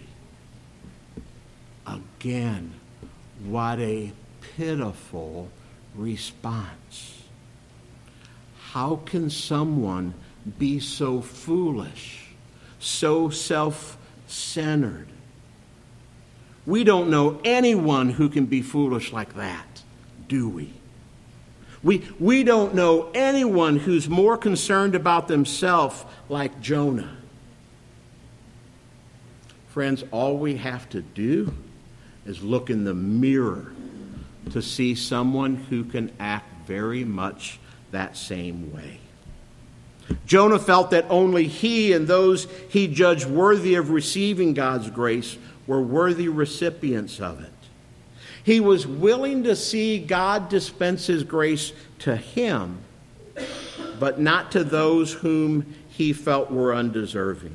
Again, what a pitiful response. How can someone be so foolish, so self-centered? We don't know anyone who can be foolish like that, do we? We, we don't know anyone who's more concerned about themselves like Jonah. Friends, all we have to do is look in the mirror to see someone who can act very much that same way. Jonah felt that only he and those he judged worthy of receiving God's grace were worthy recipients of it. He was willing to see God dispense his grace to him, but not to those whom he felt were undeserving.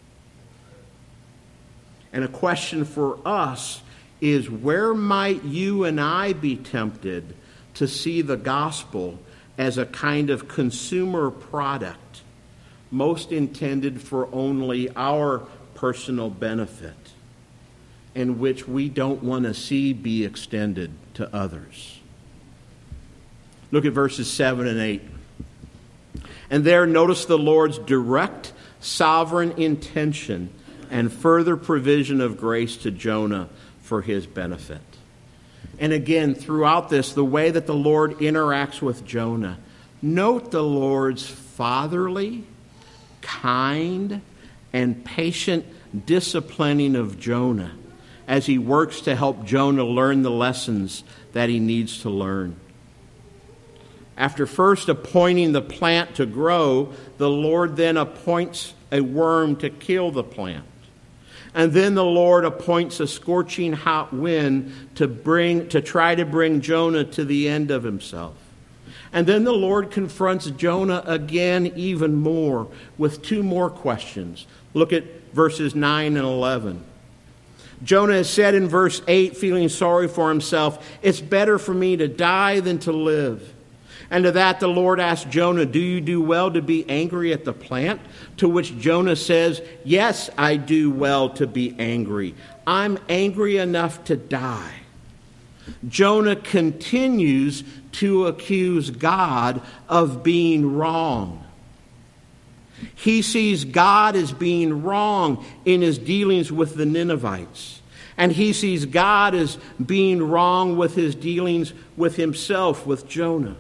And a question for us is, where might you and I be tempted to see the gospel as a kind of consumer product, most intended for only our personal benefit, and which we don't want to see be extended to others? Look at verses seven and eight. And there, notice the Lord's direct, sovereign intention and further provision of grace to Jonah for his benefit. And again, throughout this, the way that the Lord interacts with Jonah, note the Lord's fatherly, kind, and patient disciplining of Jonah as he works to help Jonah learn the lessons that he needs to learn. After first appointing the plant to grow, the Lord then appoints a worm to kill the plant. And then the Lord appoints a scorching hot wind to bring to try to bring Jonah to the end of himself. And then the Lord confronts Jonah again even more with two more questions. Look at verses nine and eleven. Jonah has said in verse eight, feeling sorry for himself, "It's better for me to die than to live." And to that the Lord asked Jonah, "Do you do well to be angry at the plant?" To which Jonah says, "Yes, I do well to be angry. I'm angry enough to die." Jonah continues to accuse God of being wrong. He sees God as being wrong in his dealings with the Ninevites. And he sees God as being wrong with his dealings with himself, with Jonah.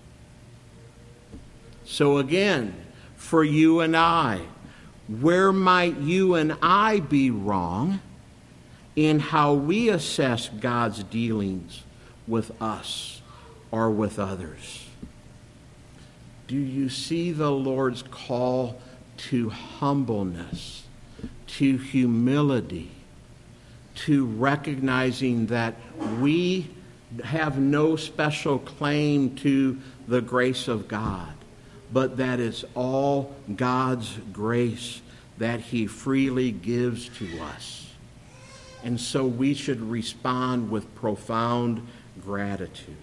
So again, for you and I, where might you and I be wrong in how we assess God's dealings with us or with others? Do you see the Lord's call to humbleness, to humility, to recognizing that we have no special claim to the grace of God, but that it's all God's grace that he freely gives to us? And so we should respond with profound gratitude.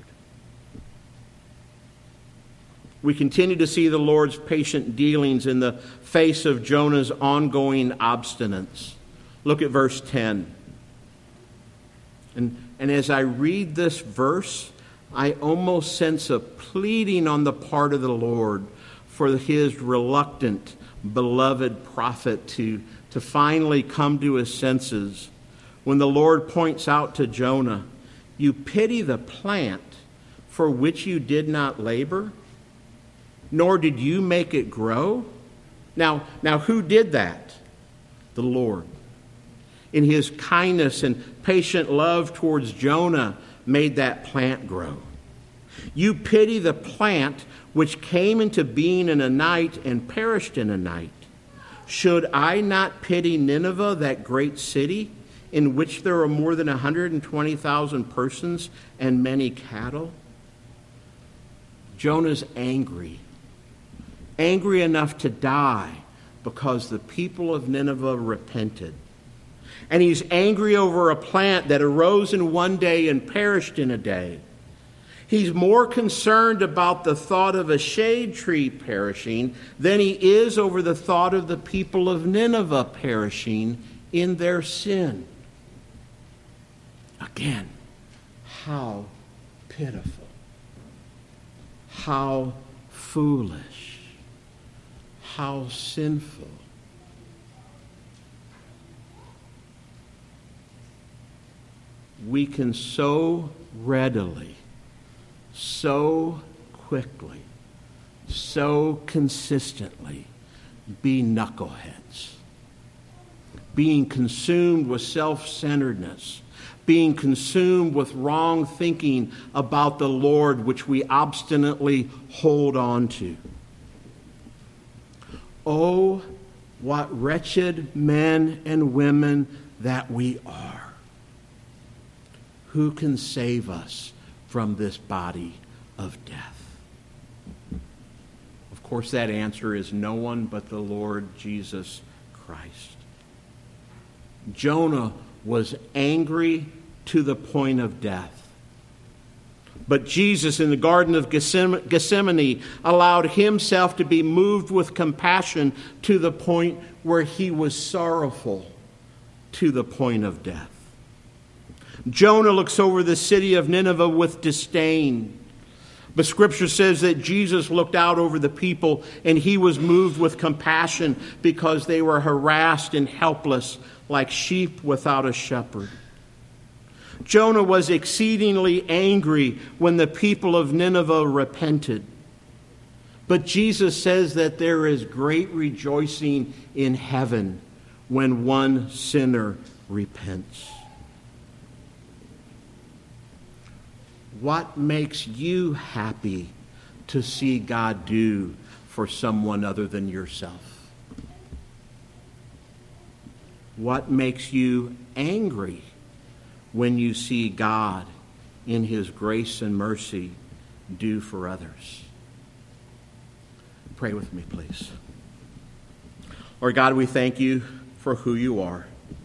We continue to see the Lord's patient dealings in the face of Jonah's ongoing obstinance. Look at verse ten. And, and as I read this verse, I almost sense a pleading on the part of the Lord for his reluctant, beloved prophet to, to finally come to his senses. When the Lord points out to Jonah, "You pity the plant for which you did not labor, nor did you make it grow." Now, now who did that? The Lord. in his kindness and patient love towards Jonah, made that plant grow. You pity the plant which came into being in a night and perished in a night. Should I not pity Nineveh, that great city, in which there are more than one hundred twenty thousand persons and many cattle? Jonah's angry, angry enough to die because the people of Nineveh repented. And he's angry over a plant that arose in one day and perished in a day. He's more concerned about the thought of a shade tree perishing than he is over the thought of the people of Nineveh perishing in their sin. Again, how pitiful. How foolish. How sinful. We can so readily, so quickly, so consistently be knuckleheads, being consumed with self-centeredness, being consumed with wrong thinking about the Lord, which we obstinately hold on to. Oh, what wretched men and women that we are. Who can save us from this body of death? Of course, that answer is no one but the Lord Jesus Christ. Jonah was angry to the point of death. But Jesus in the Garden of Gethsemane allowed himself to be moved with compassion to the point where he was sorrowful to the point of death. Jonah looks over the city of Nineveh with disdain. But Scripture says that Jesus looked out over the people and he was moved with compassion because they were harassed and helpless like sheep without a shepherd. Jonah was exceedingly angry when the people of Nineveh repented. But Jesus says that there is great rejoicing in heaven when one sinner repents. What makes you happy to see God do for someone other than yourself? What makes you angry when you see God in his grace and mercy do for others? Pray with me, please. Lord God, we thank you for who you are.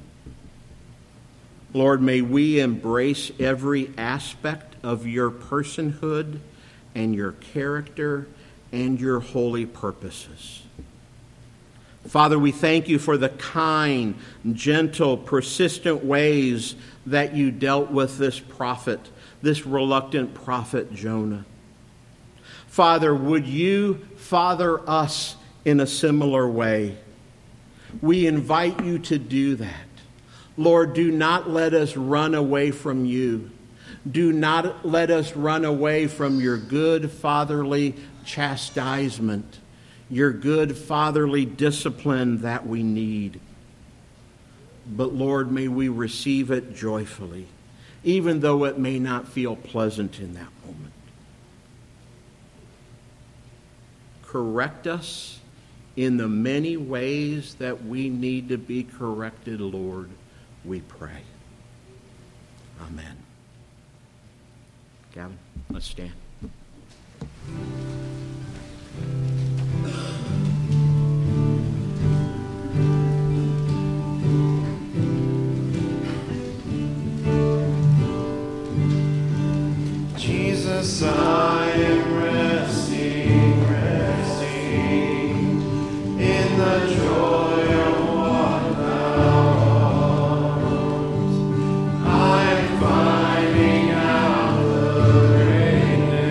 Lord, may we embrace every aspect of your personhood and your character and your holy purposes. Father, we thank you for the kind, gentle, persistent ways that you dealt with this prophet, this reluctant prophet Jonah. Father, would you father us in a similar way? We invite you to do that. Lord, do not let us run away from you. Do not let us run away from your good fatherly chastisement, your good fatherly discipline that we need. But Lord, may we receive it joyfully, even though it may not feel pleasant in that moment. Correct us in the many ways that we need to be corrected, Lord, we pray. Amen. Gavin, let's stand. Jesus, I am resting, resting in the joy of what thou art. I am finding out the greatness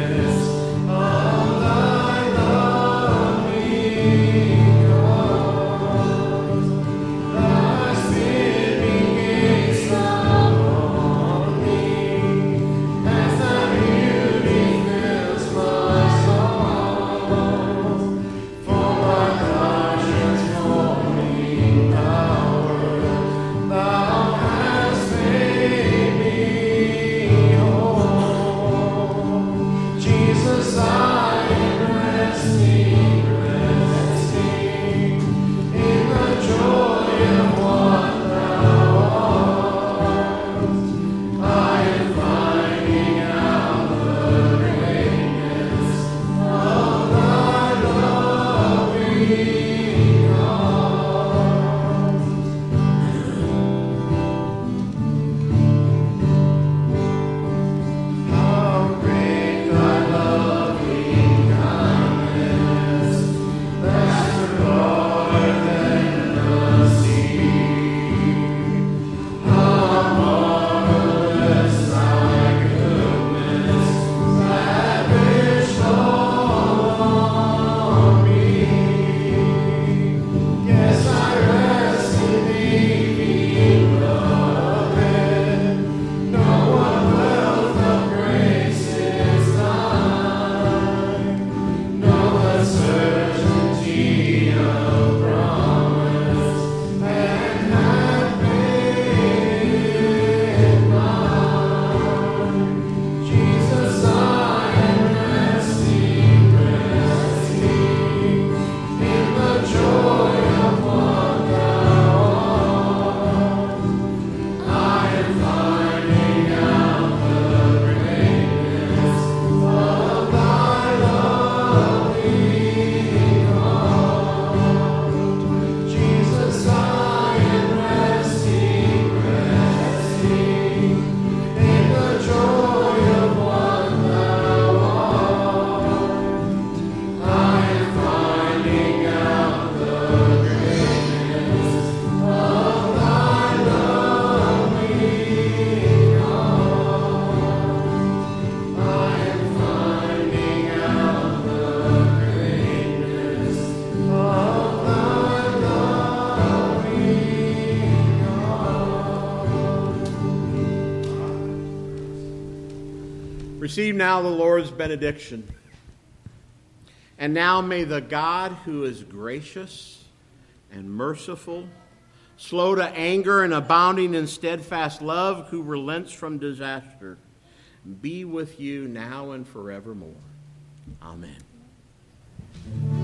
Receive now the Lord's benediction. And now may the God who is gracious and merciful, slow to anger and abounding in steadfast love, who relents from disaster, be with you now and forevermore. Amen.